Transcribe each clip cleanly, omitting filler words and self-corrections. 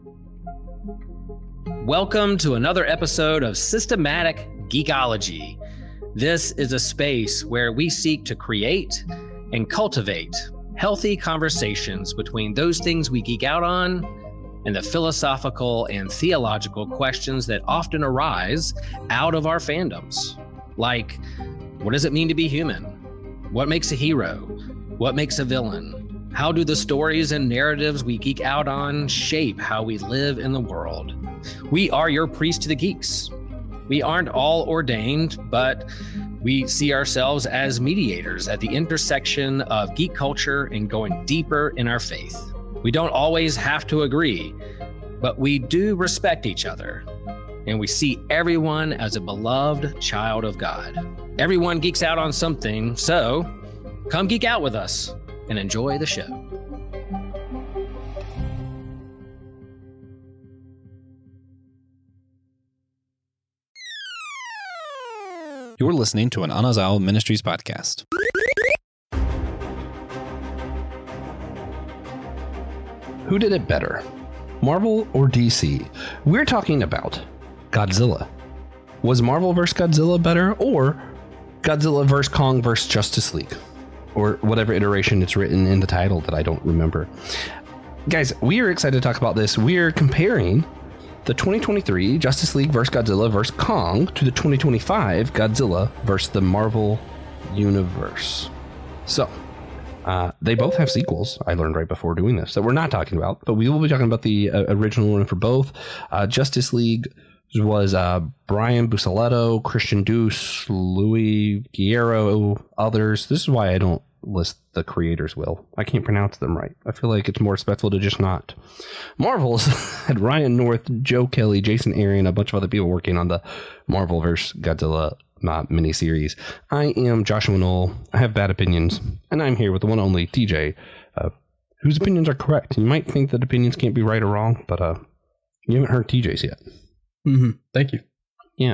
Welcome to another episode of Systematic Geekology. This is a space where we seek to create and cultivate healthy conversations between those things we geek out on and the philosophical and theological questions that often arise out of our fandoms. Like, what does it mean to be human? What makes a hero? What makes a villain? How do the stories and narratives we geek out on shape how we live in the world? We are your priest to the geeks. We aren't all ordained, but we see ourselves as mediators at the intersection of geek culture and going deeper in our faith. We don't always have to agree, but we do respect each other, and we see everyone as a beloved child of God. Everyone geeks out on something, so come geek out with us and enjoy the show. You're listening to an Anazao Ministries podcast. Who did it better, Marvel or DC? We're talking about Godzilla. Was Marvel vs. Godzilla better, or Godzilla vs. Kong vs. Justice League? Or whatever iteration it's written in the title that I don't remember. Guys, we are excited to talk about this. We're comparing the 2023 Justice League vs. Godzilla vs. Kong to the 2025 Godzilla vs. the Marvel Universe. So, they both have sequels, I learned right before doing this, that we're not talking about, but we will be talking about the original one for both. Justice League was Brian Buccellato, Christian Duce, Louis Guerrero, others. This is why I don't list the creators, Will. I can't pronounce them right. I feel like it's more respectful to just not. Marvel's had Ryan North, Joe Kelly, Jason Aaron, a bunch of other people working on the Marvel vs. Godzilla miniseries. I am Joshua Knoll. I have bad opinions, and I'm here with the one only TJ, whose opinions are correct. You might think that opinions can't be right or wrong, but you haven't heard TJ's yet. Mm-hmm. Thank you. Yeah.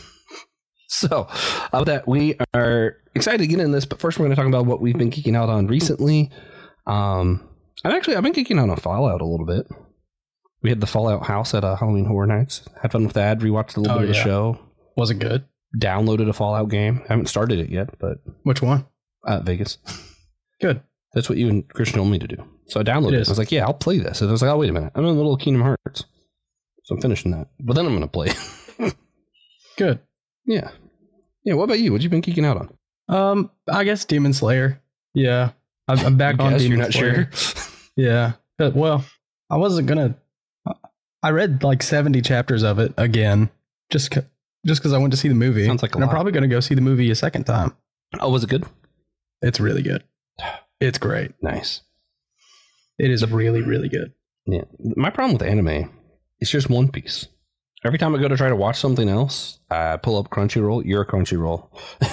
So, of that, we are excited to get in this, but first we're going to talk about what we've been geeking out on recently. I've been geeking out on Fallout a little bit. We had the Fallout house at Halloween Horror Nights. Had fun with that. Rewatched a little bit of the show. Was it good? Downloaded a Fallout game. I haven't started it yet, but... Which one? Vegas. Good. That's what you and Christian told me to do. So I downloaded it. I was like, yeah, I'll play this. And I was like, oh, wait a minute. I'm in the middle of Kingdom Hearts. So I'm finishing that. But then I'm going to play. Good. Yeah. Yeah, what about you? What you been geeking out on? I guess Demon Slayer. Yeah. I'm back on Demon Slayer. You're not sure? Yeah. But, well, I wasn't going to... I read like 70 chapters of it again. Just because I went to see the movie. Sounds like a lot. I'm probably going to go see the movie a second time. Oh, was it good? It's really good. It's great. Nice. It is really, really good. Yeah. My problem with anime, it's just One Piece. Every time I go to try to watch something else, I pull up Crunchyroll. You're a Crunchyroll.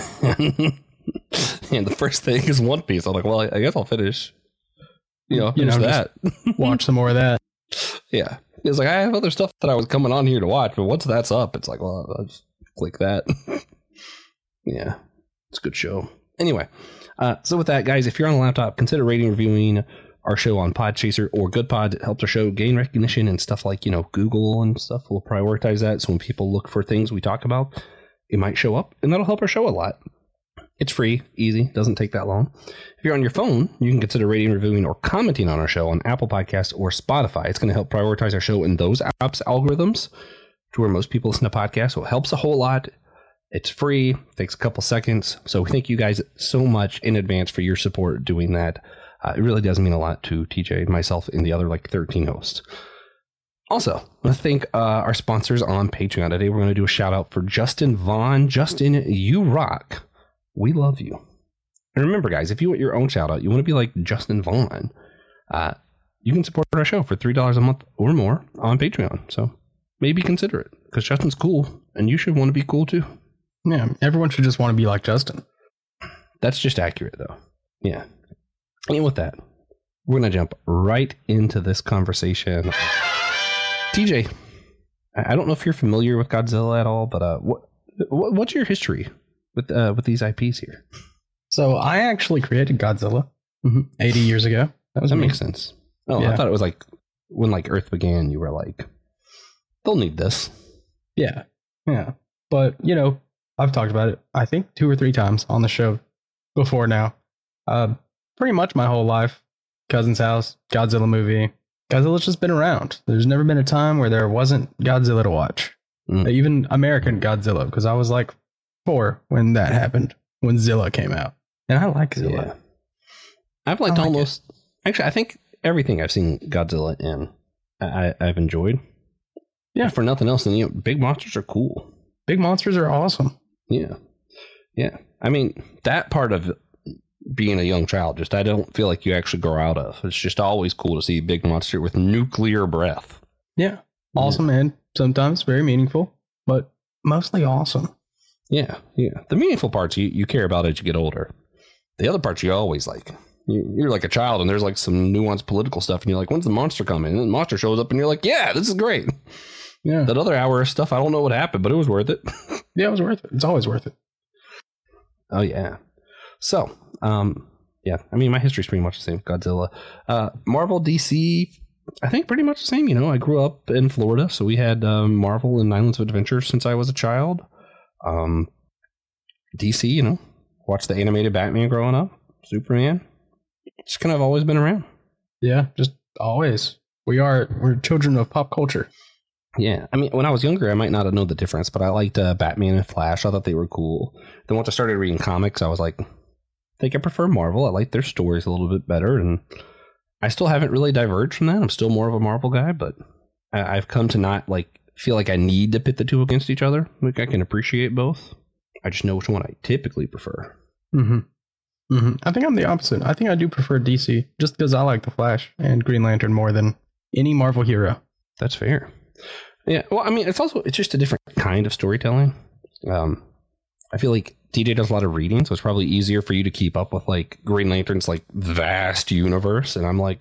And the first thing is One Piece. I'm like, well, I guess I'll finish. Finish that. Watch some more of that. Yeah. It's like, I have other stuff that I was coming on here to watch, but once that's up, it's like, well, I'll just click that. Yeah. It's a good show. Anyway, so with that, guys, if you're on a laptop, consider rating, reviewing our show on Podchaser or GoodPod. It helps our show gain recognition, and stuff like, Google and stuff will prioritize that. So when people look for things we talk about, it might show up, and that'll help our show a lot. It's free, easy, doesn't take that long. If you're on your phone, you can consider rating, reviewing, or commenting on our show on Apple Podcasts or Spotify. It's going to help prioritize our show in those apps' algorithms to where most people listen to podcasts. So it helps a whole lot. It's free, takes a couple seconds. So we thank you guys so much in advance for your support doing that. It really does mean a lot to TJ, myself, and the other 13 hosts. Also, I want to thank our sponsors on Patreon. Today we're going to do a shout out for Justin Vaughn. Justin, you rock. We love you. And remember, guys, if you want your own shout out, you want to be like Justin Vaughn, you can support our show for $3 a month or more on Patreon. So maybe consider it, because Justin's cool, and you should want to be cool too. Yeah, everyone should just want to be like Justin. That's just accurate, though. Yeah. And with that, we're going to jump right into this conversation. TJ, I don't know if you're familiar with Godzilla at all, but what's your history with these IPs here? So I actually created Godzilla 80 years ago. That makes sense. Oh, yeah. I thought it was like when like Earth began, you were like, they'll need this. Yeah. Yeah. But, you know, I've talked about it, I think 2 or 3 times on the show before now. Pretty much my whole life. Cousin's house, Godzilla movie. Godzilla's just been around. There's never been a time where there wasn't Godzilla to watch. Even American Godzilla, because I was like 4 when that happened, when Zilla came out. And I like Zilla. Yeah. I've liked almost... Actually, I think everything I've seen Godzilla in, I've enjoyed. Yeah. If for nothing else, then, you know, big monsters are cool. Big monsters are awesome. Yeah. Yeah. I mean, that part of being a young child, just I don't feel like you actually grow out of. It's just always cool to see a big monster with nuclear breath. Yeah. Awesome, and sometimes very meaningful, but mostly awesome. Yeah. Yeah. The meaningful parts you care about as you get older. The other parts you always like. You're like a child and there's like some nuanced political stuff and you're like, when's the monster coming? And then the monster shows up and you're like, yeah, this is great. Yeah. That other hour of stuff, I don't know what happened, but it was worth it. Yeah, it was worth it. It's always worth it. Oh, yeah. So, yeah, I mean, my history's pretty much the same. Godzilla. Marvel, DC, I think pretty much the same. You know, I grew up in Florida, so we had Marvel and Islands of Adventure since I was a child. DC, you know, watched the animated Batman growing up. Superman. Just kind of always been around. Yeah, just always. We're children of pop culture. Yeah, I mean, when I was younger, I might not have known the difference, but I liked Batman and Flash. I thought they were cool. Then once I started reading comics, I was like, I think I prefer Marvel. I like their stories a little bit better, and I still haven't really diverged from that. I'm still more of a Marvel guy, but I've come to not like feel like I need to pit the two against each other. Like I can appreciate both. I just know which one I typically prefer. Mm-hmm. Mm-hmm. I think I'm the opposite. I think I do prefer DC just because I like the Flash and Green Lantern more than any Marvel hero. That's fair. Yeah, well, I mean, it's just a different kind of storytelling. I feel like DJ does a lot of reading, so it's probably easier for you to keep up with like Green Lantern's like vast universe, and I'm like,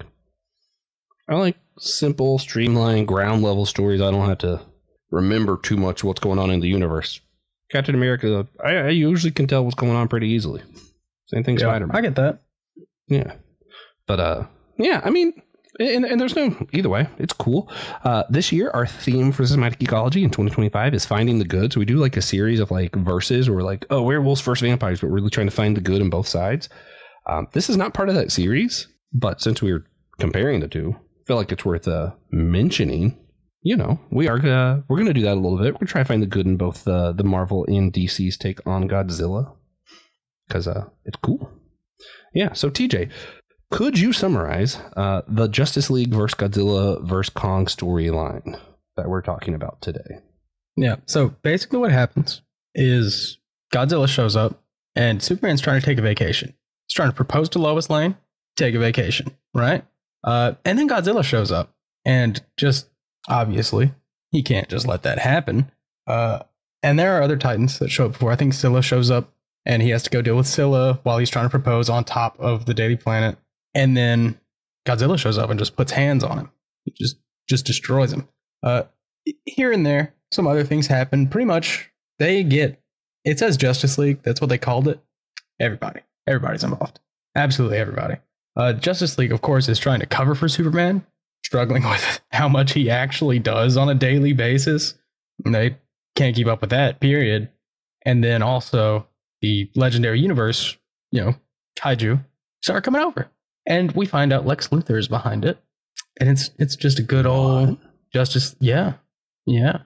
I like simple, streamlined, ground level stories. I don't have to remember too much what's going on in the universe. Captain America, I usually can tell what's going on pretty easily. Same thing, yeah, Spider-Man. I get that. Yeah, but yeah, I mean. And there's no, either way, it's cool. This year, our theme for Systematic Ecology in 2025 is finding the good. So we do like a series of like verses where we're like, oh, werewolves versus vampires, but we're really trying to find the good in both sides. This is not part of that series, but since we're comparing the two, I feel like it's worth mentioning. You know, we're going to do that a little bit. We're going to try to find the good in both the Marvel and DC's take on Godzilla because it's cool. Yeah, so TJ, could you summarize the Justice League versus Godzilla versus Kong storyline that we're talking about today? Yeah, so basically what happens is Godzilla shows up and Superman's trying to take a vacation. He's trying to propose to Lois Lane, take a vacation, right? And then Godzilla shows up and just obviously he can't just let that happen. And there are other Titans that show up before. I think Scylla shows up and he has to go deal with Scylla while he's trying to propose on top of the Daily Planet. And then Godzilla shows up and just puts hands on him. He just destroys him. Here and there, some other things happen. Pretty much, it says Justice League. That's what they called it. Everybody's involved. Absolutely everybody. Justice League, of course, is trying to cover for Superman, struggling with how much he actually does on a daily basis. And they can't keep up with that, period. And then also the Legendary Universe, kaiju, start coming over. And we find out Lex Luthor is behind it. And it's just a good old Justice. Yeah. Yeah.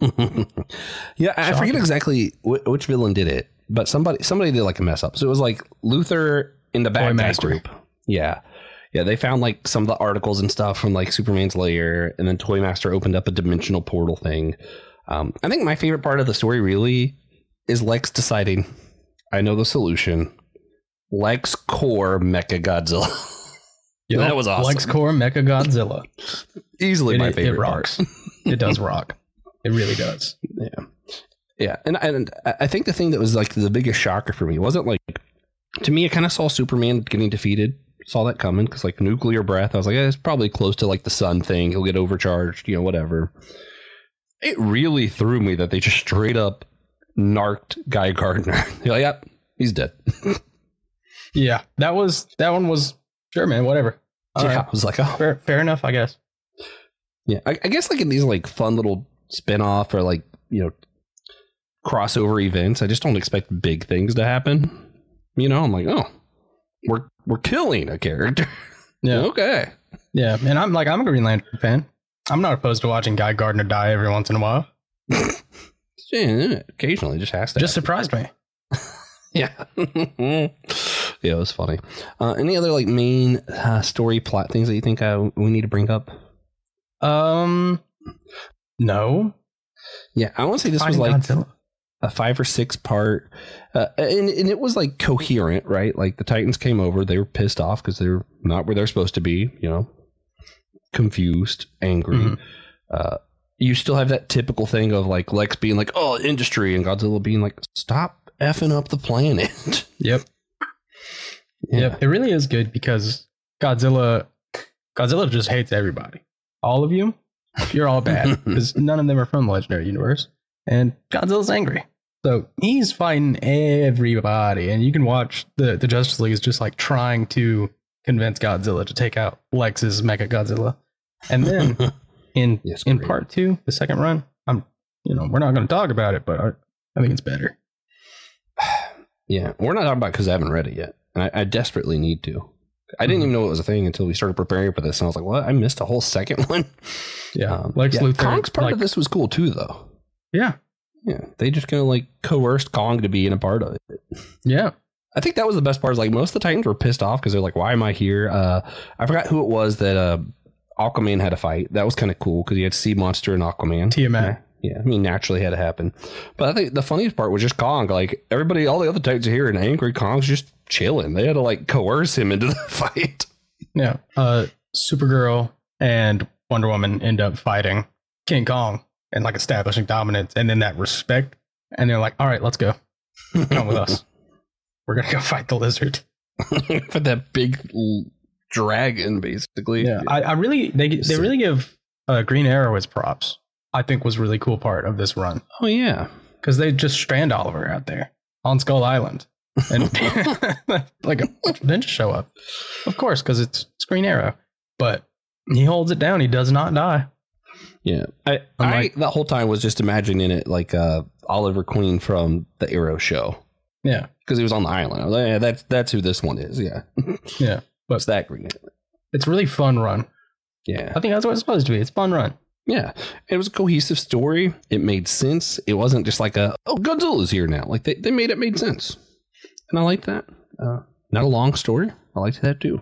Yeah. I forget exactly which villain did it, but somebody did like a mess up. So it was like Luthor in the bad guy group. Yeah. Yeah. They found like some of the articles and stuff from like Superman's lair. And then Toymaster opened up a dimensional portal thing. I think my favorite part of the story really is Lex deciding, I know the solution. LexCorp Mechagodzilla. Yep, that was awesome. LexCorp Mechagodzilla. Easily my favorite. It rocks. It does rock. It really does. Yeah. Yeah. And I think the thing that was like the biggest shocker for me wasn't like, to me, I kind of saw Superman getting defeated. Saw that coming because like nuclear breath. I was like, it's probably close to like the sun thing. He'll get overcharged, whatever. It really threw me that they just straight up narked Guy Gardner. You're like, yep, he's dead. Yeah, that one was sure, man. Whatever. I was like, oh, fair enough, I guess. Yeah, I guess like in these like fun little spin-off or like, crossover events, I just don't expect big things to happen. I'm like, oh, we're killing a character. Yeah. Okay. Yeah, and I'm a Green Lantern fan. I'm not opposed to watching Guy Gardner die every once in a while. Yeah, occasionally just has to. Just surprised me. Yeah. Yeah, it was funny. Any other like main story plot things that you think we need to bring up? No. Yeah, I want to say this was like Godzilla. A 5 or 6 part, and it was like coherent, right? Like the Titans came over, they were pissed off because they're not where they're supposed to be, confused, angry. Mm-hmm. You still have that typical thing of like Lex being like, "Oh, industry," and Godzilla being like, "Stop effing up the planet." Yep. Yeah. Yep. It really is good because Godzilla just hates everybody. All of you, you're all bad because none of them are from the Legendary Universe, and Godzilla's angry. So he's fighting everybody, and you can watch the Justice League is just like trying to convince Godzilla to take out Lex's Mecha Godzilla. And then in part 2, the second run, we're not going to talk about it, but I think it's better. Yeah, we're not talking about it because I haven't read it yet, and I desperately need to. I didn't even know it was a thing until we started preparing for this, and I was like, "What? I missed a whole second one." Yeah, Lex Luthor. Kong's part of this was cool too, though. Yeah. Yeah, they just kind of like coerced Kong to be in a part of it. Yeah. I think that was the best part. Is like most of the Titans were pissed off because they're like, "Why am I here?" I forgot who it was that Aquaman had to fight. That was kind of cool because you had Sea Monster and Aquaman. Tiamat. Yeah, I mean, naturally had to happen. But I think the funniest part was just Kong. Like everybody, all the other Titans are here and angry. Kong's just chilling. They had to like coerce him into the fight. Yeah. Supergirl and Wonder Woman end up fighting King Kong and like establishing dominance, and then that respect, and they're like, "All right, let's go. Come with us. We're gonna go fight the lizard." For that big dragon, basically. Yeah, I really they really give Green Arrow his props. I think was a really cool part of this run. Oh yeah, because they just strand Oliver out there on Skull Island, and like a ninja show up, of course, because it's Green Arrow, but he holds it down. He does not die. Yeah, I that whole time was just imagining it like Oliver Queen from the Arrow show. Yeah, because he was on the island. I was like, yeah, that's who this one is. Yeah, yeah, but it's that Green Arrow. It's really fun run. Yeah, I think that's what it's supposed to be. It's fun run. Yeah, it was a cohesive story. It made sense. It wasn't just like Godzilla's here now. Like they made sense, and I like that. Not a long story. I liked that too.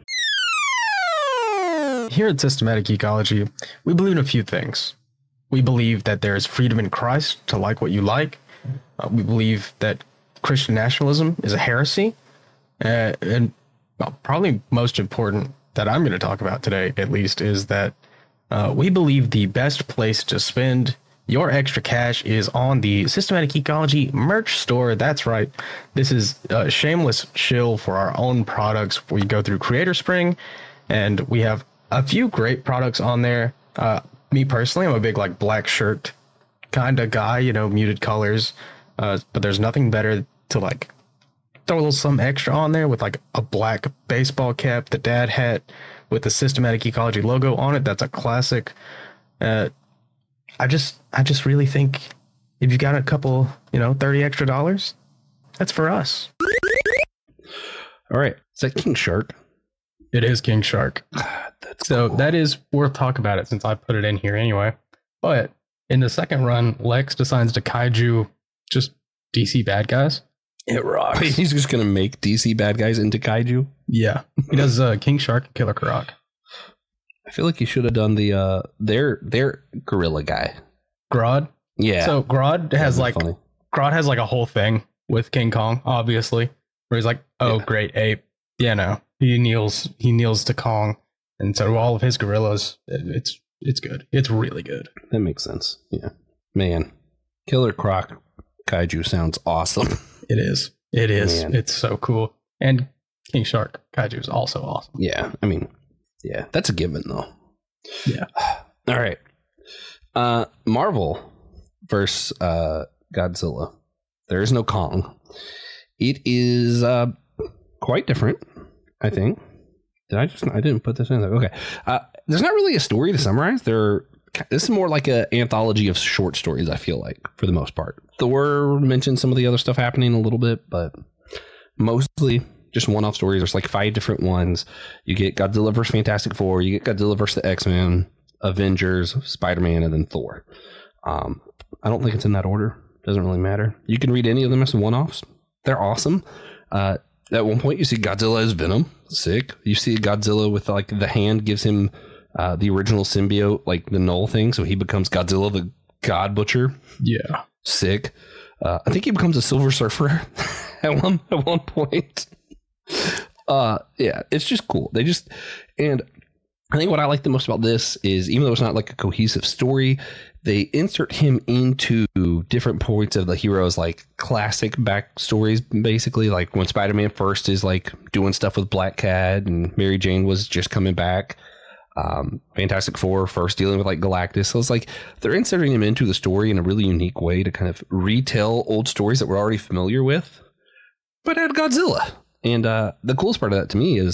Here at Systematic Geekology, we believe in a few things. We believe that there is freedom in Christ to like what you like. We believe that Christian nationalism is a heresy. And probably most important that I'm going to talk about today, at least, is that we believe the best place to spend your extra cash is on the Systematic Geekology merch store. That's right. This is a shameless shill for our own products. We go through Creator Spring, and we have a few great products on there. Me personally, I'm a big like black shirt kind of guy, muted colors. But there's nothing better to like throw a little something extra on there with like a black baseball cap, the dad hat with the Systematic Geekology logo on it. That's a classic. I just really think if you got a couple, $30 extra, that's for us. All right. Is that King Shark? It is King Shark. God, that's so cool. That is worth talking about it since I put it in here anyway. But in the second run, Lex decides to kaiju just DC bad guys. It rocks. Wait, he's just going to make DC bad guys into kaiju? Yeah. He does King Shark and Killer Croc. I feel like he should have done the their gorilla guy. Grodd? Yeah. So Grodd has funny. Grodd has like a whole thing with King Kong, obviously, where he's like, "Oh, yeah. Great ape." Yeah, no. He kneels to Kong, and so all of his gorillas. It's good. It's really good. That makes sense. Yeah, man. Killer Croc kaiju sounds awesome. It is. It is. Man. It's so cool. And King Shark kaiju is also awesome. Yeah, I mean, yeah, that's a given though. Yeah. All right. Marvel versus Godzilla. There is no Kong. It is quite different, I think. I didn't put this in there. Okay. There's not really a story to summarize. This is more like an anthology of short stories, I feel like, for the most part. Thor mentioned some of the other stuff happening a little bit, but mostly just one-off stories. There's like 5 different ones. You get Godzilla vs. Fantastic Four, you get Godzilla vs. the X-Men, Avengers, Spider-Man, and then Thor. I don't think it's in that order. Doesn't really matter. You can read any of them as one-offs. They're awesome. At one point, you see Godzilla as Venom. Sick. You see Godzilla with like the hand gives him the original symbiote, like the null thing, so he becomes Godzilla the God Butcher. Yeah. Sick. I think he becomes a Silver Surfer at one point. Yeah, it's just cool. And I think what I like the most about this is, even though it's not like a cohesive story, they insert him into different points of the hero's like classic backstories, basically. Like when Spider-Man first is like doing stuff with Black Cat and Mary Jane was just coming back. Fantastic Four first dealing with like Galactus. So it's like they're inserting him into the story in a really unique way to kind of retell old stories that we're already familiar with, but add Godzilla. And the coolest part of that to me is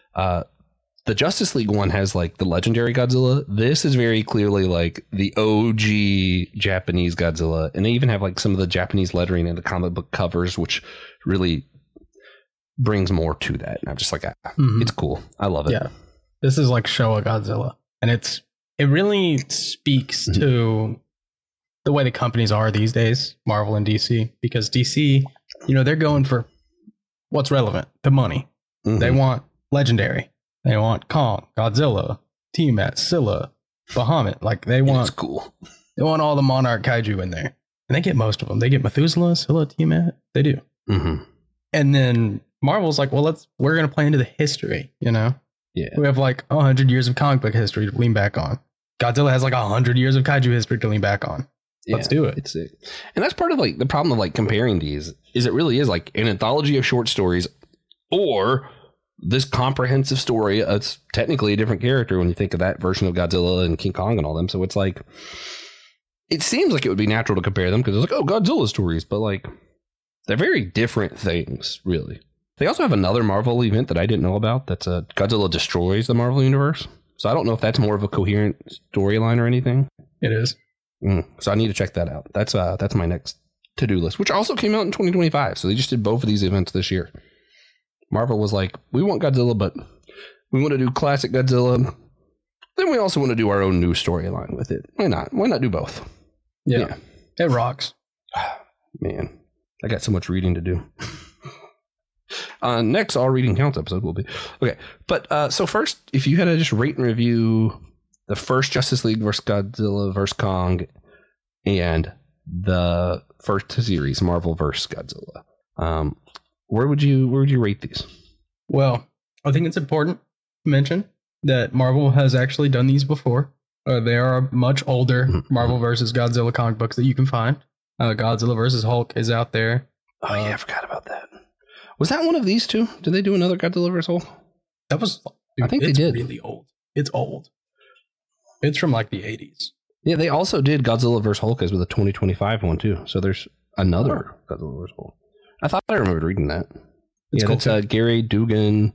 the Justice League one has like the legendary Godzilla. This is very clearly like the OG Japanese Godzilla. And they even have like some of the Japanese lettering in the comic book covers, which really brings more to that. And I'm just like, it's cool. I love it. Yeah. This is like Showa Godzilla. And it really speaks to the way the companies are these days, Marvel and DC, because DC, they're going for what's relevant, the money. They want legendary. They want Kong, Godzilla, Tiamat, Scylla, Bahamut. Like they want, it's cool. They want all the Monarch Kaiju in there, and they get most of them. They get Methuselah, Scylla, Tiamat. They do. And then Marvel's like, well, we're gonna play into the history. Yeah. We have like 100 years of comic book history to lean back on. Godzilla has like 100 years of Kaiju history to lean back on. Let's do it. It's sick. And that's part of like the problem of like comparing these is it really is like an anthology of short stories or this comprehensive story. It's technically a different character when you think of that version of Godzilla and King Kong and all them. So it's like, it seems like it would be natural to compare them because it's like, oh, Godzilla stories, but like they're very different things, really. They also have another Marvel event that I didn't know about. That's Godzilla Destroys the Marvel Universe. So I don't know if that's more of a coherent storyline or anything. It is. So I need to check that out. That's my next to-do list, which also came out in 2025. So they just did both of these events this year. Marvel was like, we want Godzilla, but we want to do classic Godzilla. Then we also want to do our own new storyline with it. Why not? Why not do both? Yeah. It rocks. Man, I got so much reading to do. Next, All Reading Counts episode will be. Okay, but so first, if you had to just rate and review the first Justice League versus Godzilla versus Kong and the first series, Marvel versus Godzilla, where would you rate these? Well, I think it's important to mention that Marvel has actually done these before. There are much older Marvel versus Godzilla comic books that you can find. Godzilla versus Hulk is out there. Oh yeah, I forgot about that. Was that one of these two? Did they do another Godzilla vs. Hulk? That was, dude, I think they did. It's really old. It's old. It's from like the 80s. Yeah, they also did Godzilla vs. Hulk as with a 2025 one too. So there's another Godzilla vs. Hulk. I thought I remembered reading that. It's cool. That's Gary Dugan,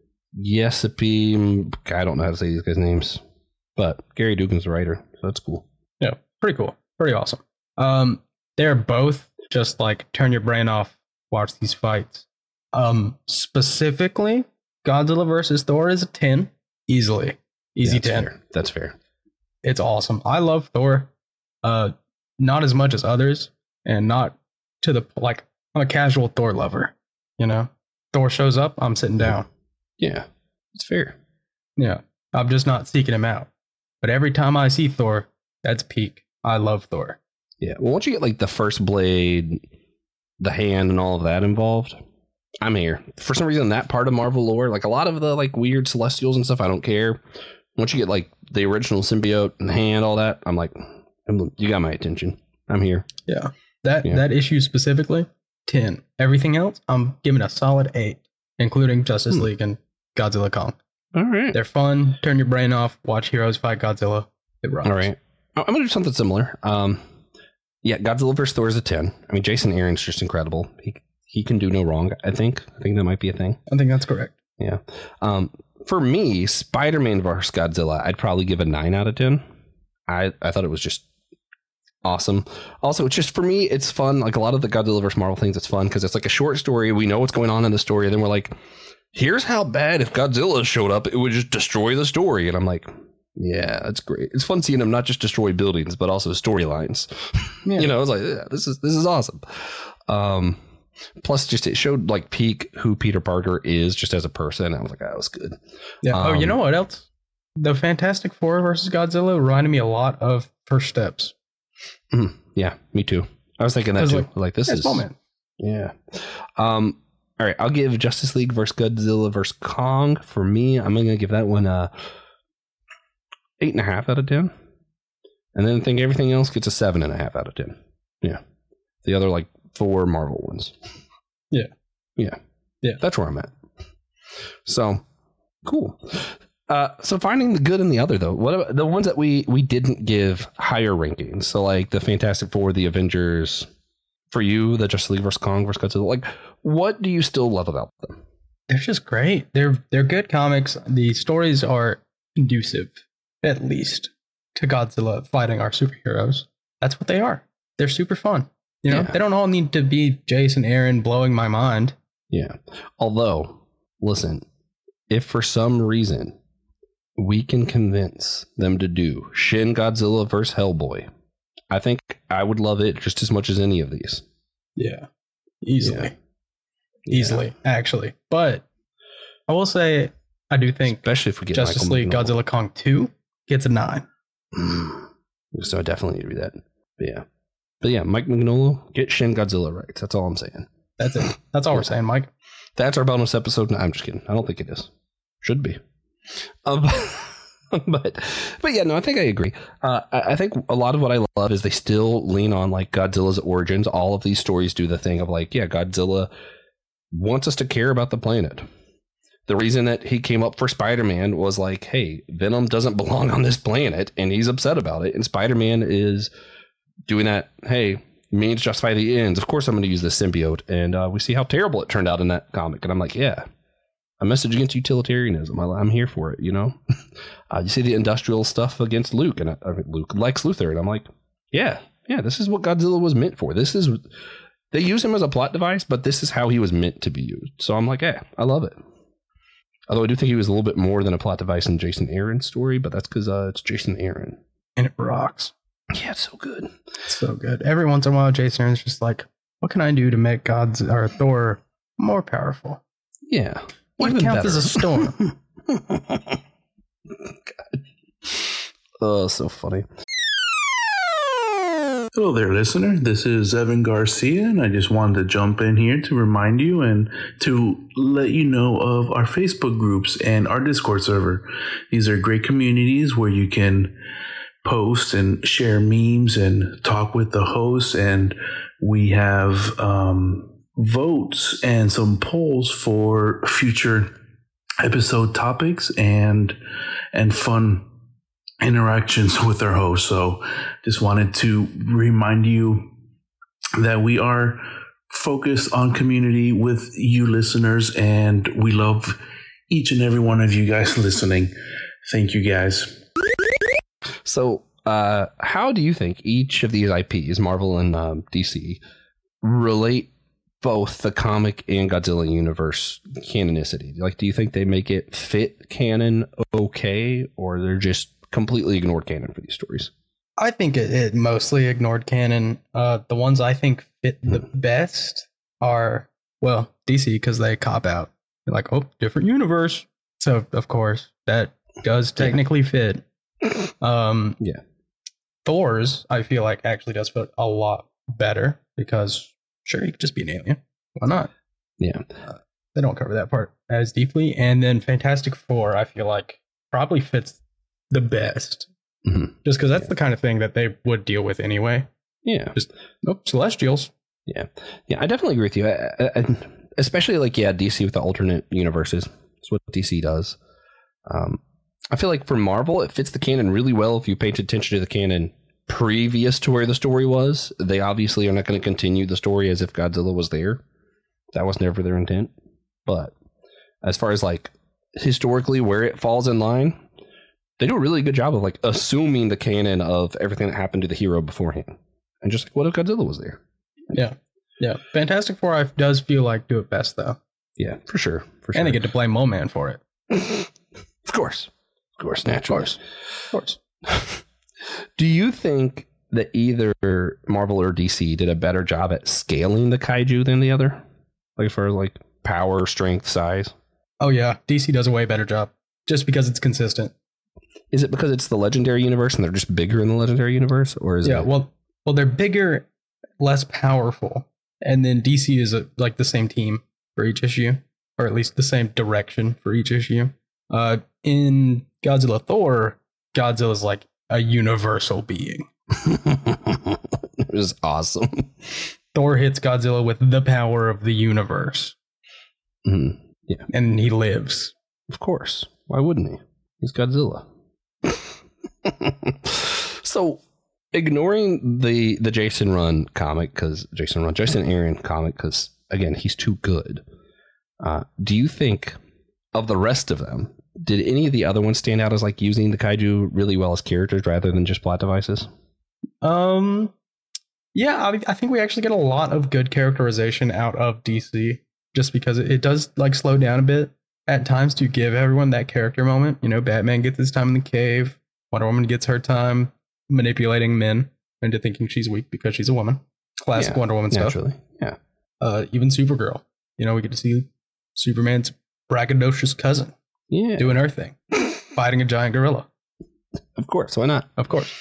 Yesapi. I don't know how to say these guys' names, but Gary Dugan's the writer, so that's cool. Yeah, pretty cool. Pretty awesome. They're both just like turn your brain off, watch these fights. Specifically, Godzilla versus Thor is a 10. Easily. Easy 10. Fair. That's fair. It's awesome. I love Thor. Not as much as others, and not to the like I'm a casual Thor lover. Thor shows up, I'm sitting down. Yeah. It's fair. Yeah. I'm just not seeking him out. But every time I see Thor, that's peak. I love Thor. Yeah. Well, once you get like the first blade, the hand and all of that involved, I'm here. For some reason, that part of Marvel lore, like a lot of the like weird Celestials and stuff, I don't care. Once you get like the original symbiote and the hand, all that, I'm like, you got my attention. I'm here. Yeah. That issue specifically, 10. Everything else, I'm giving a solid 8, including Justice League and Godzilla Kong. All right. They're fun. Turn your brain off. Watch heroes fight Godzilla. It rocks. All right. I'm going to do something similar. Yeah, Godzilla vs. Thor is a 10. I mean, Jason Aaron's just incredible. He can do no wrong, I think. I think that might be a thing. I think that's correct. Yeah. for me, Spider-Man vs. Godzilla, I'd probably give a 9 out of 10. I thought it was just awesome. Also, it's just, for me, it's fun. Like a lot of the Godzilla vs. Marvel things, it's fun because it's like a short story. We know what's going on in the story. And then we're like, here's how bad if Godzilla showed up, it would just destroy the story. And I'm like, yeah, that's great. It's fun seeing him not just destroy buildings, but also storylines. Yeah. You know, it's like, yeah, this is awesome. Plus, just it showed like peak who Peter Parker is just as a person. I was like, that was good. Yeah. You know what else? The Fantastic Four versus Godzilla reminded me a lot of First Steps. Yeah, me too. I was thinking that too. Like this is moment. Yeah. All right, I'll give Justice League versus Godzilla versus Kong. For me, I'm gonna give that one 8.5 out of 10. And then I think everything else gets a 7.5 out of 10. Yeah. The other like 4 Marvel ones. Yeah. That's where I'm at. So cool. So finding the good in the other though, what about the ones that we didn't give higher rankings? So like the Fantastic Four, the Avengers. For you, the Justice League versus Kong versus Godzilla. Like, what do you still love about them? They're just great. They're good comics. The stories are conducive, at least, to Godzilla fighting our superheroes. That's what they are. They're super fun. You know, they don't all need to be Jason Aaron blowing my mind. Yeah. Although, listen, if for some reason we can convince them to do Shin Godzilla versus Hellboy, I think I would love it just as much as any of these. Yeah. Easily, actually. But I will say, I do think especially if we get Justice League Godzilla Kong 2 gets a 9. So I definitely need to do that. But yeah, Mike Mignola, get Shin Godzilla right. That's all I'm saying. That's it. That's all we're saying, Mike. That's our bonus episode. No, I'm just kidding. I don't think it is. Should be. But yeah, no, I think I agree. I think a lot of what I love is they still lean on like Godzilla's origins. All of these stories do the thing of like, yeah, Godzilla wants us to care about the planet. The reason that he came up for Spider-Man was like, hey, Venom doesn't belong on this planet and he's upset about it. And Spider-Man is doing that, hey, means justify the ends. Of course I'm going to use this symbiote. And we see how terrible it turned out in that comic. And I'm like, yeah. A message against utilitarianism. I'm here for it, you know? You see the industrial stuff against Luke, and Lex Luthor, and I'm like, yeah, this is what Godzilla was meant for. They use him as a plot device, but this is how he was meant to be used. So I'm like, yeah, I love it. Although I do think he was a little bit more than a plot device in Jason Aaron's story, but that's because it's Jason Aaron. And it rocks. Yeah, it's so good. It's so good. Every once in a while, Jason Aaron's just like, what can I do to make Thor more powerful? Yeah. What counts as a storm? God. Oh, so funny. Hello there, listener. This is Evan Garcia, and I just wanted to jump in here to remind you and to let you know of our Facebook groups and our Discord server. These are great communities where you can post and share memes and talk with the hosts, and we have votes and some polls for future episode topics and fun interactions with our hosts. So just wanted to remind you that we are focused on community with you listeners, and we love each and every one of you guys listening. Thank you guys. So how do you think each of these IPs, Marvel and DC, relate both the comic and Godzilla universe canonicity? Like, do you think they make it fit canon okay, or they're just completely ignored canon for these stories? I think it mostly ignored canon. The ones I think fit the best are, well, DC, because they cop out. They're like, oh, different universe. So, of course, that does technically fit. Yeah. Thor's, I feel like, actually does fit a lot better because, sure, he could just be an alien. Why not? Yeah. They don't cover that part as deeply. And then Fantastic Four, I feel like, probably fits the best. Mm-hmm. Just because that's the kind of thing that they would deal with anyway. Yeah. Just, Celestials. Yeah. Yeah, I definitely agree with you. I, especially, like, yeah, DC with the alternate universes. That's what DC does. I feel like for Marvel, it fits the canon really well if you pay attention to the canon previous to where the story was. They obviously are not going to continue the story as if Godzilla was there. That was never their intent. But as far as like historically where it falls in line, they do a really good job of like assuming the canon of everything that happened to the hero beforehand. And just like, what if Godzilla was there? Yeah. Fantastic Four does feel like do it best though. Yeah, for sure. And they get to blame Mole Man for it. Of course, naturally. Of course. Do you think that either Marvel or DC did a better job at scaling the kaiju than the other? Like for like power, strength, size? Oh yeah, DC does a way better job just because it's consistent. Is it because it's the Legendary Universe and they're just bigger in the Legendary Universe, or is it? Well, they're bigger, less powerful, and then DC is like the same team for each issue, or at least the same direction for each issue. In Godzilla Thor, Godzilla's like a universal being. It was awesome. Thor hits Godzilla with the power of the universe. Mm-hmm. Yeah, and he lives. Of course. Why wouldn't he? He's Godzilla. So, ignoring the Jason Aaron comic, because again, he's too good. Do you think of the rest of them, did any of the other ones stand out as like using the kaiju really well as characters rather than just plot devices? Yeah, I think we actually get a lot of good characterization out of DC, just because it does like slow down a bit at times to give everyone that character moment. You know, Batman gets his time in the cave. Wonder Woman gets her time manipulating men into thinking she's weak because she's a woman. Classic Wonder Woman naturally. Stuff. Yeah. Even Supergirl. You know, we get to see Superman's braggadocious cousin. Yeah. Doing her thing. Fighting a giant gorilla. Of course. Why not? Of course.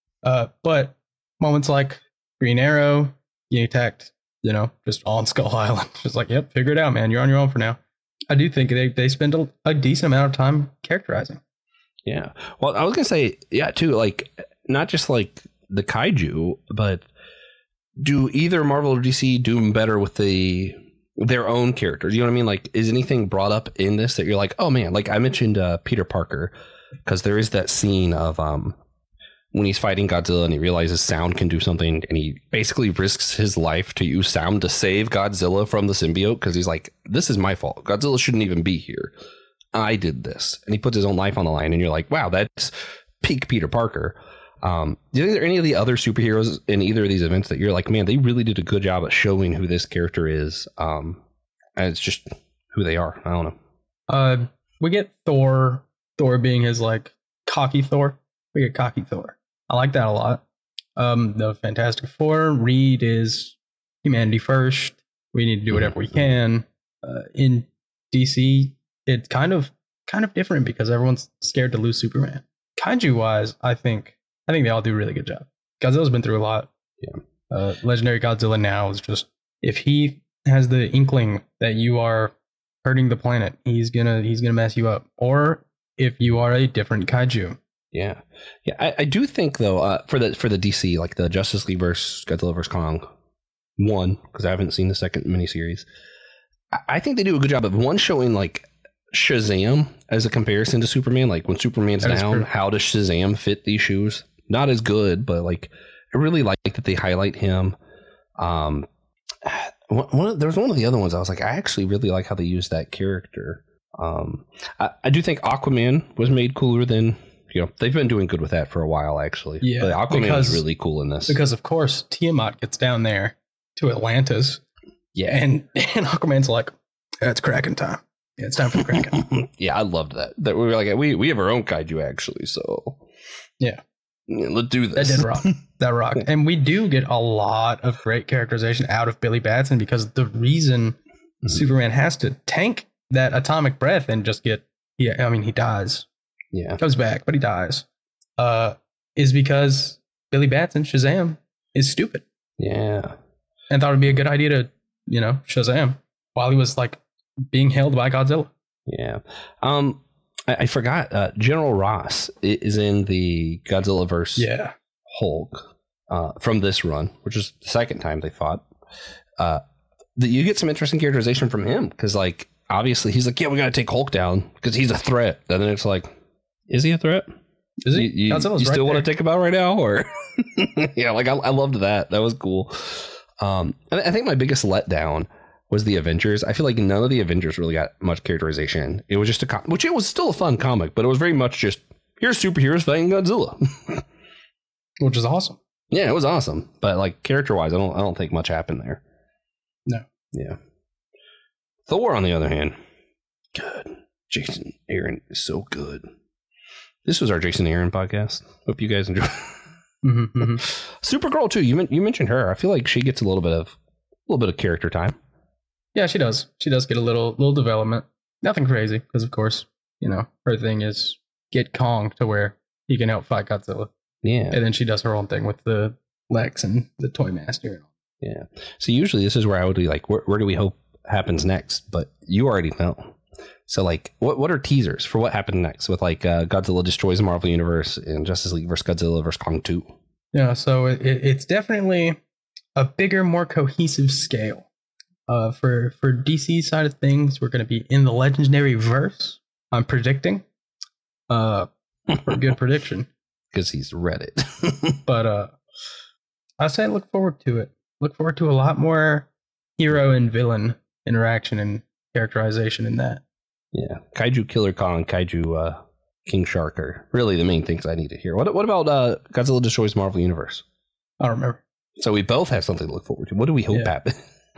But moments like Green Arrow getting attacked, you know, just on Skull Island. Just like, yep, figure it out, man. You're on your own for now. I do think they spend a decent amount of time characterizing. Yeah. Well, I was going to say, yeah, too, like, not just like the kaiju, but do either Marvel or DC do better with their own characters? You know what I mean? Like, is anything brought up in this that you're like, oh man, like I mentioned Peter Parker, because there is that scene of when he's fighting Godzilla and he realizes sound can do something, and he basically risks his life to use sound to save Godzilla from the symbiote, because he's like, this is my fault. Godzilla shouldn't even be here. I did this. And he puts his own life on the line, and you're like, wow, that's peak Peter Parker. Do you think there are any of the other superheroes in either of these events that you're like, man, they really did a good job at showing who this character is? And it's just who they are. I don't know. We get Thor being his like cocky Thor. We get cocky Thor. I like that a lot. The Fantastic Four, Reed is humanity first. We need to do whatever we can. In DC, it's kind of different because everyone's scared to lose Superman. Kaiju wise, I think they all do a really good job. Godzilla's been through a lot. Yeah. Legendary Godzilla now is just, if he has the inkling that you are hurting the planet, he's gonna mess you up. Or if you are a different kaiju. Yeah. I do think though, for the DC, like the Justice League versus Godzilla vs Kong 1, because I haven't seen the second miniseries, I think they do a good job of one showing like Shazam as a comparison to Superman. Like when Superman's down, how does Shazam fit these shoes? Not as good, but like I really like that they highlight him. There was one of the other ones I was like, I actually really like how they used that character. I do think Aquaman was made cooler than, you know, they've been doing good with that for a while actually. Yeah, but Aquaman is really cool in this because of course Tiamat gets down there to Atlantis. Yeah, and Aquaman's like, it's Kraken time. Yeah, it's time for the Kraken. Yeah, I loved that. That we were like, we have our own kaiju actually, so yeah, let's do this. That did rock. That rocked. And we do get a lot of great characterization out of Billy Batson, because the reason Superman has to tank that atomic breath and just he dies. Yeah, comes back, but he dies. Is because Billy Batson, Shazam, is stupid. Yeah, and thought it'd be a good idea to, you know, Shazam while he was like being held by Godzilla. Yeah. I forgot. General Ross is in the Godzilla verse. Yeah. Hulk from this run, which is the second time they fought. You get some interesting characterization from him, because like obviously he's like, yeah, we got to take Hulk down because he's a threat. And then it's like, is he a threat? Is he? You still want to take him out right now, or yeah? Like I loved that. That was cool. And I think my biggest letdown was the Avengers. I feel like none of the Avengers really got much characterization. It was just which it was still a fun comic, but it was very much just, here's superheroes fighting Godzilla. Which is awesome. Yeah, it was awesome. But like character-wise, I don't think much happened there. No. Yeah. Thor, on the other hand, good. Jason Aaron is so good. This was our Jason Aaron podcast. Hope you guys enjoy. Supergirl too. You mentioned her. I feel like she gets a little bit of character time. Yeah, she does. She does get a little development. Nothing crazy, because of course, her thing is get Kong to where he can help fight Godzilla. Yeah. And then she does her own thing with the Lex and the Toy Master. Yeah. So usually this is where I would be like, where do we hope happens next? But you already know. So like, what are teasers for what happened next with like Godzilla Destroys the Marvel Universe and Justice League vs. Godzilla vs. Kong 2? Yeah, so it's definitely a bigger, more cohesive scale. For DC side of things, we're going to be in the Legendary verse. I'm predicting. For a good prediction. Because he's read it. But I say look forward to it. Look forward to a lot more hero and villain interaction and characterization in that. Yeah, Kaiju Killer Kong, Kaiju King Shark are really the main things I need to hear. What about Godzilla Destroys Marvel Universe? I don't remember. So we both have something to look forward to. What do we hope happens?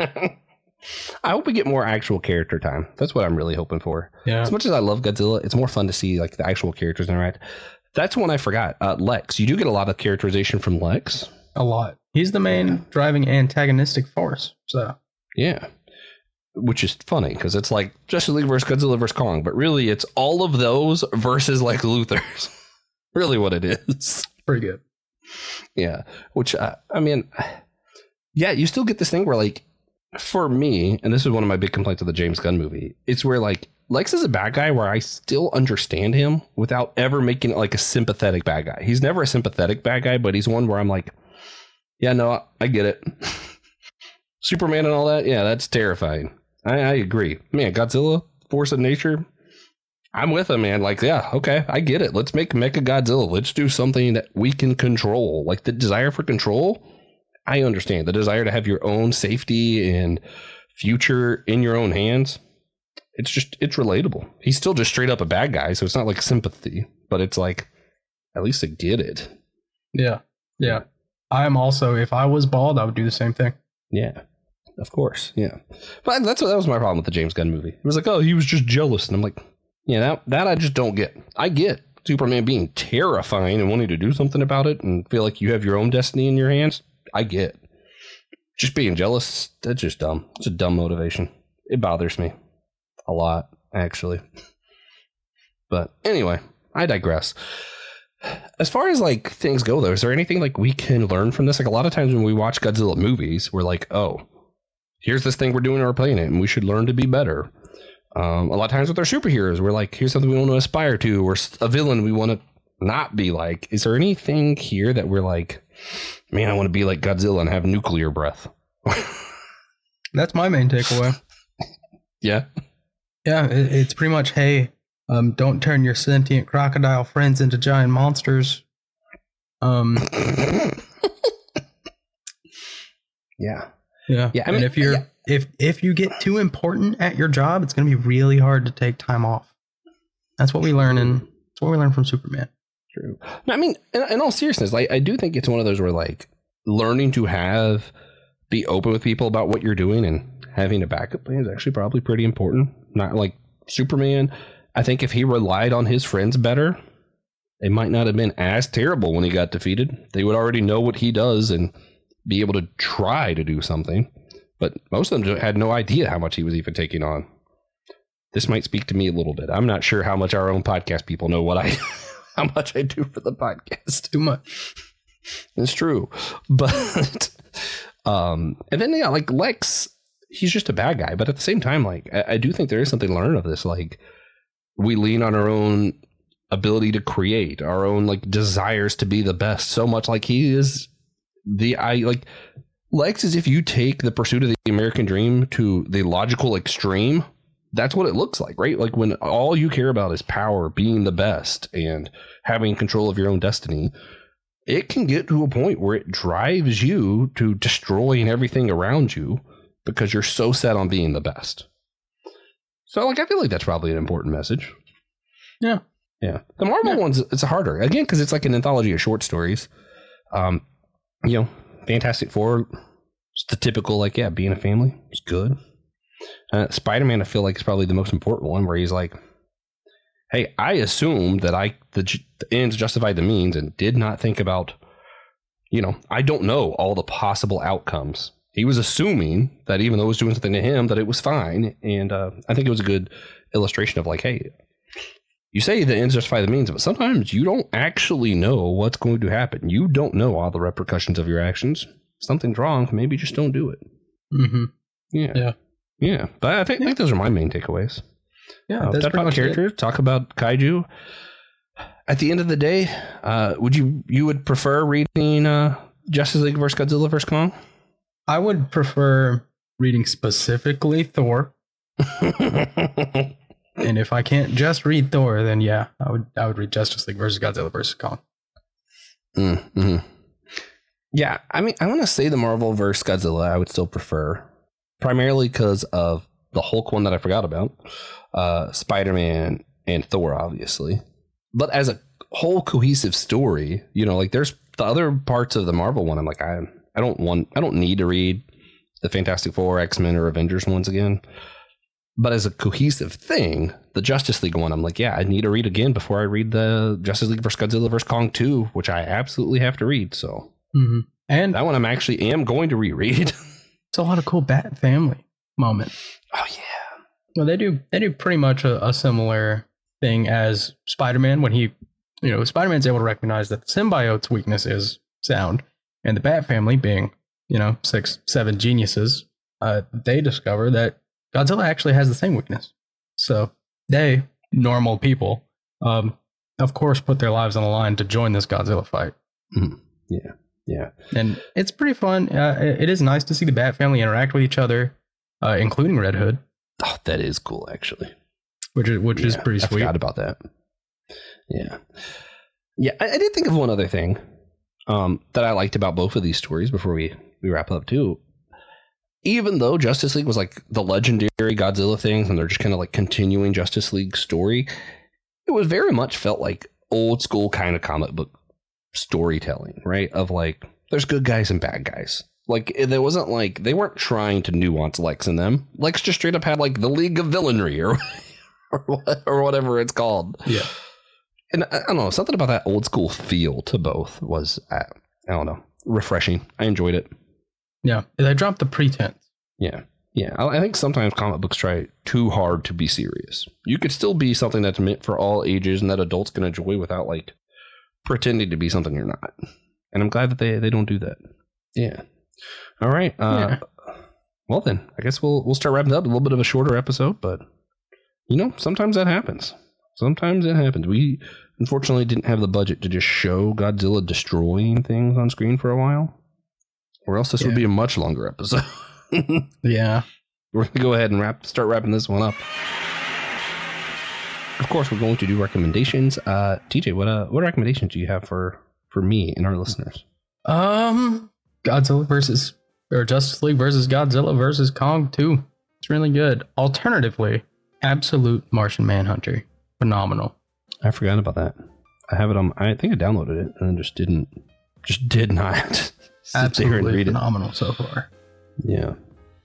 I hope we get more actual character time. That's what I'm really hoping for. Yeah. As much as I love Godzilla, it's more fun to see like the actual characters interact. That's one I forgot. Lex. You do get a lot of characterization from Lex. A lot. He's the main driving antagonistic force. So yeah. Which is funny because it's like Justice League versus Godzilla versus Kong, but really it's all of those versus like Luthor's. Really what it is. Pretty good. Yeah. Which, I mean, yeah, you still get this thing where like, for me, and this is one of my big complaints of the James Gunn movie, it's where like Lex is a bad guy where I still understand him without ever making it like a sympathetic bad guy. He's never a sympathetic bad guy, but he's one where I'm like, yeah, no, I get it. Superman and all that. Yeah, that's terrifying. I agree. Man, Godzilla, force of nature. I'm with him, man. Like, yeah, okay, I get it. Let's make Mecha Godzilla. Let's do something that we can control. Like the desire for control, I understand. The desire to have your own safety and future in your own hands. It's relatable. He's still just straight up a bad guy, so it's not like sympathy, but it's like, at least I get it. Yeah. Yeah. I am also, if I was bald, I would do the same thing. Yeah. Of course, yeah. But that was my problem with the James Gunn movie. It was like, oh, he was just jealous. And I'm like, yeah, that I just don't get. I get Superman being terrifying and wanting to do something about it and feel like you have your own destiny in your hands. I get. Just being jealous, that's just dumb. It's a dumb motivation. It bothers me a lot, actually. But anyway, I digress. As far as like things go, though, is there anything like we can learn from this? Like a lot of times when we watch Godzilla movies, we're like, oh, here's this thing we're doing in our planet and we should learn to be better. A lot of times with our superheroes, we're like, here's something we want to aspire to, or a villain we want to not be like. Is there anything here that we're like, man, I want to be like Godzilla and have nuclear breath? That's my main takeaway. Yeah. Yeah, it's pretty much, hey, don't turn your sentient crocodile friends into giant monsters. Yeah. Yeah. I mean, if you get too important at your job, it's going to be really hard to take time off. That's what we learn from Superman. True. No, I mean, in all seriousness, like I do think it's one of those where like learning to be open with people about what you're doing and having a backup plan is actually probably pretty important. Not like Superman. I think if he relied on his friends better, it might not have been as terrible when he got defeated. They would already know what he does and be able to try to do something, but most of them had no idea how much he was even taking on. This might speak to me a little bit. I'm not sure how much our own podcast people know how much I do for the podcast. Too much. It's true. But, and then, yeah, like Lex, he's just a bad guy, but at the same time, like, I do think there is something to learn of this. Like, we lean on our own ability to create, our own, like, desires to be the best so much. Like, he is Lex is, if you take the pursuit of the American dream to the logical extreme, that's what it looks like, right? Like when all you care about is power, being the best, and having control of your own destiny, it can get to a point where it drives you to destroying everything around you because you're so set on being the best. So, like, I feel like that's probably an important message. Yeah. Yeah. The Marvel ones, it's harder. Again, because it's like an anthology of short stories. Fantastic Four, just the typical, like, being a family is good. Spider-Man, I feel like, is probably the most important one, where he's like, hey, I assumed that the ends justified the means and did not think about, I don't know all the possible outcomes. He was assuming that even though it was doing something to him, that it was fine. And I think it was a good illustration of like, hey, you say the ends justify the means, but sometimes you don't actually know what's going to happen. You don't know all the repercussions of your actions. If something's wrong, maybe just don't do it. Mm-hmm. Yeah. But I think those are my main takeaways. Yeah, that's talk about characters, talk about kaiju. At the end of the day, you would prefer reading Justice League vs. Godzilla vs. Kong? I would prefer reading specifically Thor. And if I can't just read Thor, then yeah, I would read Justice League vs. Godzilla vs. Kong. Mm-hmm. Yeah, I mean, I want to say the Marvel vs. Godzilla I would still prefer, primarily because of the Hulk one that I forgot about, Spider-Man and Thor, obviously. But as a whole cohesive story, like there's the other parts of the Marvel one. I'm like, I don't need to read the Fantastic Four, X-Men, or Avengers ones again. But as a cohesive thing, the Justice League one, I'm like, yeah, I need to read again before I read the Justice League vs. Godzilla vs. Kong 2, which I absolutely have to read. So, and that one am going to reread. It's a lot of cool Bat Family moments. Oh yeah. Well, they do pretty much a similar thing as Spider-Man when he, Spider-Man's able to recognize that the symbiote's weakness is sound, and the Bat Family being, 6-7 geniuses, they discover that Godzilla actually has the same weakness. So they, normal people, of course, put their lives on the line to join this Godzilla fight. Mm-hmm. Yeah. And it's pretty fun. It is nice to see the Bat Family interact with each other, including Red Hood. Oh, that is cool, actually. Which is pretty sweet. I forgot about that. Yeah. Yeah, I did think of one other thing that I liked about both of these stories before we wrap up, too. Even though Justice League was like the legendary Godzilla things and they're just kind of like continuing Justice League story, it was very much felt like old school kind of comic book storytelling, right? Of like, there's good guys and bad guys. Like, there wasn't like, they weren't trying to nuance Lex in them. Lex just straight up had like the League of Villainry or whatever it's called. Yeah. And I don't know, something about that old school feel to both was, I don't know, refreshing. I enjoyed it. Yeah, they dropped the pretense. Yeah. I think sometimes comic books try too hard to be serious. You could still be something that's meant for all ages and that adults can enjoy without like pretending to be something you're not. And I'm glad that they don't do that. Yeah. All right. Well then, I guess we'll start wrapping up. A little bit of a shorter episode, but sometimes that happens. Sometimes it happens. We unfortunately didn't have the budget to just show Godzilla destroying things on screen for a while. Or else this would be a much longer episode. Yeah. We're going to go ahead and start wrapping this one up. Of course, we're going to do recommendations. TJ, what recommendations do you have for me and our listeners? Justice League versus Godzilla versus Kong 2. It's really good. Alternatively, Absolute Martian Manhunter. Phenomenal. I forgot about that. I have it on. I think I downloaded it and then just did not. Absolutely phenomenal so far. Yeah.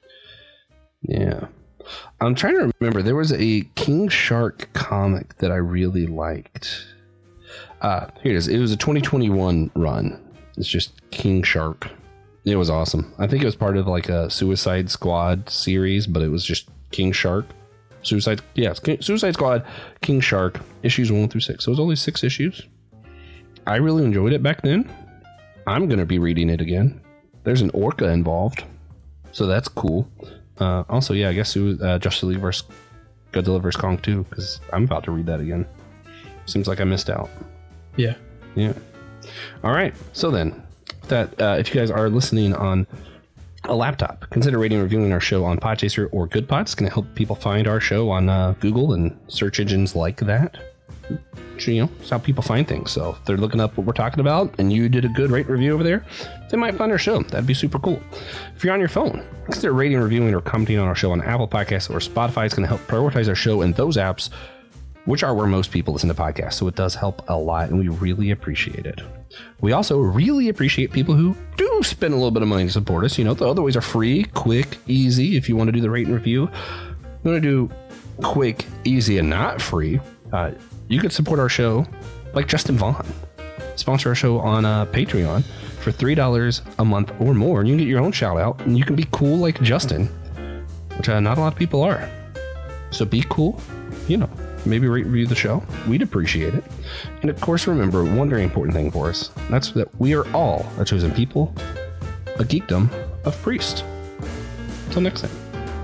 I'm trying to remember. There was a King Shark comic that I really liked. Here it is. It was a 2021 run. It's just King Shark. It was awesome. I think it was part of like a Suicide Squad series, but it was just King Shark. Suicide Squad, King Shark, issues 1 through 6. So it was only 6 issues. I really enjoyed it back then. I'm going to be reading it again. There's an orca involved, so that's cool. Also, I guess it was Justice League vs. Godzilla vs. Kong 2, because I'm about to read that again. Seems like I missed out. Yeah. All right. So then, if you guys are listening on a laptop, consider rating and reviewing our show on Podchaser or Good Pods. It's going to help people find our show on Google and search engines like that. It's how people find things. So if they're looking up what we're talking about and you did a good rate review over there, they might find our show. That'd be super cool. If you're on your phone, consider rating, reviewing, or commenting on our show on Apple Podcasts or Spotify. It's going to help prioritize our show in those apps, which are where most people listen to podcasts. So it does help a lot, and we really appreciate it. We also really appreciate people who do spend a little bit of money to support us. The other ways are free, quick, easy. If you want to do the rate and review, you want to do quick, easy, and not free, you could support our show like Justin Vaughn. Sponsor our show on Patreon for $3 a month or more, and you can get your own shout out, and you can be cool like Justin, which not a lot of people are. So be cool, maybe rate and review the show. We'd appreciate it. And of course, remember one very important thing for us. That's that we are all a chosen people, a geekdom of priests. Until next time.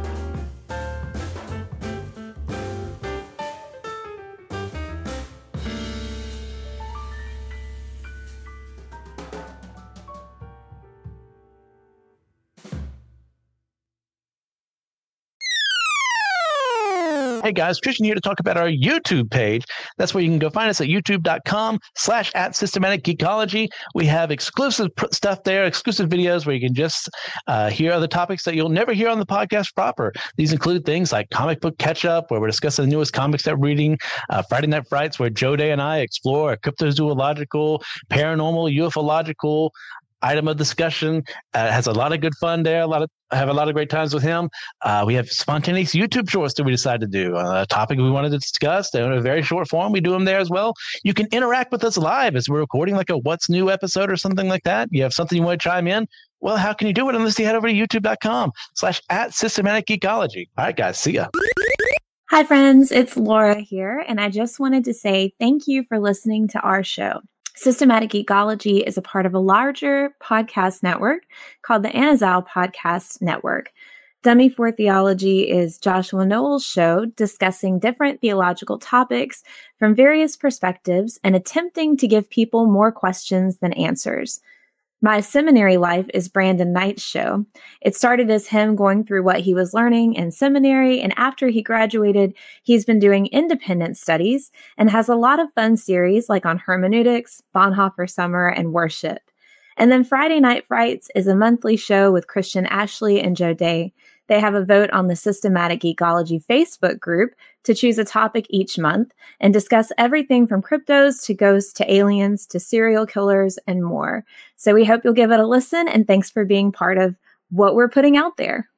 Hey guys, Christian here to talk about our YouTube page. That's where you can go find us at youtube.com/@systematicgeekology. We have exclusive stuff there, exclusive videos where you can just hear other topics that you'll never hear on the podcast proper. These include things like comic book catch-up, where we're discussing the newest comics that we're reading, Friday Night Frights, where Joe Day and I explore a cryptozoological, paranormal, ufological item of discussion. Has a lot of good fun there. I have a lot of great times with him. We have spontaneous YouTube shorts that we decided to do on a topic we wanted to discuss. They're in a very short form. We do them there as well. You can interact with us live as we're recording like a What's New episode or something like that. You have something you want to chime in? Well, how can you do it unless you head over to youtube.com/@systematicgeekology. All right, guys. See ya. Hi, friends. It's Laura here, and I just wanted to say thank you for listening to our show. Systematic Geekology is a part of a larger podcast network called the Anazao Podcast Network. Dummy for Theology is Joshua Noel's show discussing different theological topics from various perspectives and attempting to give people more questions than answers. My Seminary Life is Brandon Knight's show. It started as him going through what he was learning in seminary, and after he graduated, he's been doing independent studies and has a lot of fun series like on hermeneutics, Bonhoeffer Summer, and worship. And then Friday Night Frights is a monthly show with Christian Ashley and Joe Day. They have a vote on the Systematic Geekology Facebook group to choose a topic each month and discuss everything from cryptos to ghosts to aliens to serial killers and more. So we hope you'll give it a listen, and thanks for being part of what we're putting out there.